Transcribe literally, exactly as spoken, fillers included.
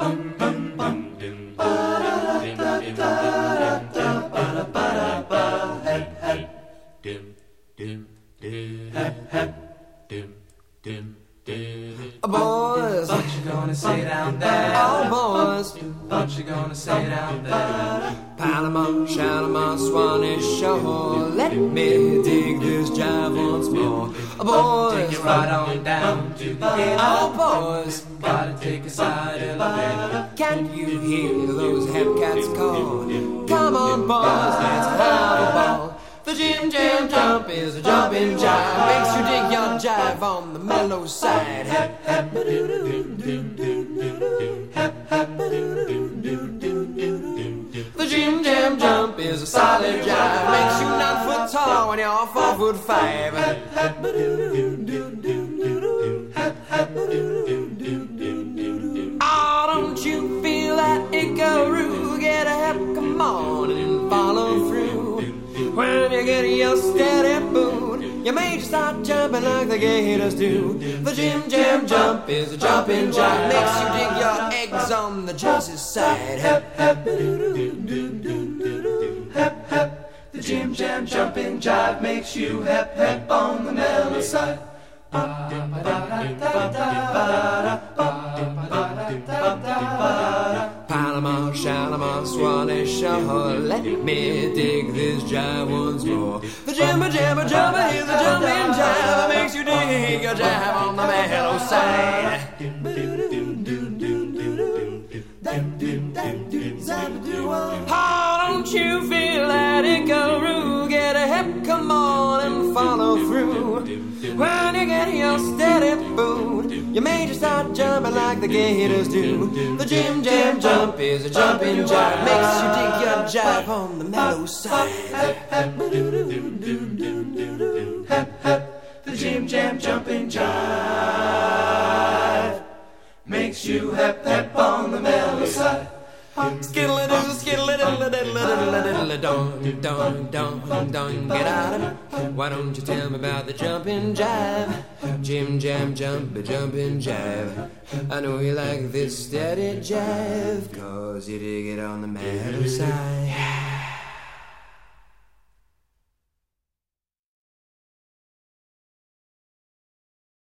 Boys, what you gonna say down there? Oh, boys, what you gonna say down there? Panama, Shalimar, Swanee Shore, let me dig this jive once more. Oh, boys, take it right on down to the end. Oh, boys, gotta take a side elevator. Can you hear those Hepcats call? Come on, boys, let's have a ball. The Jim Jam Jump is a jumping jive, makes you dig your jive on the mellow side. Hep, hep, the Jim Jam Jump is a solid jive, makes you nine foot tall when you're four foot five. Oh, don't you feel that ickaroo? Get a hep, come on and follow through. When you get your steady boot, you may just start jumping like the gators do. The Jim Jam Jump is a jumping jive, makes you dig your eggs on the Jersey side. Hep, hep, hep, hep. The Jim Jam Jumping Jive makes you hep, hep on the mellow side. Panama, Shalimar, Swanee Shore, let me dig this jive once more. The Jimma Jimma Jumper is a jumping jive that makes you dig your jive on the mellow side. Oh, don't you feel that ickaroo? Get a hep, come on and follow through. When you get your steady boot, you may just start jumping like the gators do. The Jim Jam Jump is a jumping jive, makes you dig your jive on the mellow side. Hep, hep, hep, hep. The Jim Jam Jumping Jive makes you hep, hep on the mellow side. Skiddle-a-doo, skiddle-a-diddle-a-diddle-a-diddle-a-dong, dong, dong, dong, get out of it. Why don't you tell me about the jumping jive? Jim Jam Jump, a jumping jive. I know you like this steady jive, cause you dig it on the mellow side.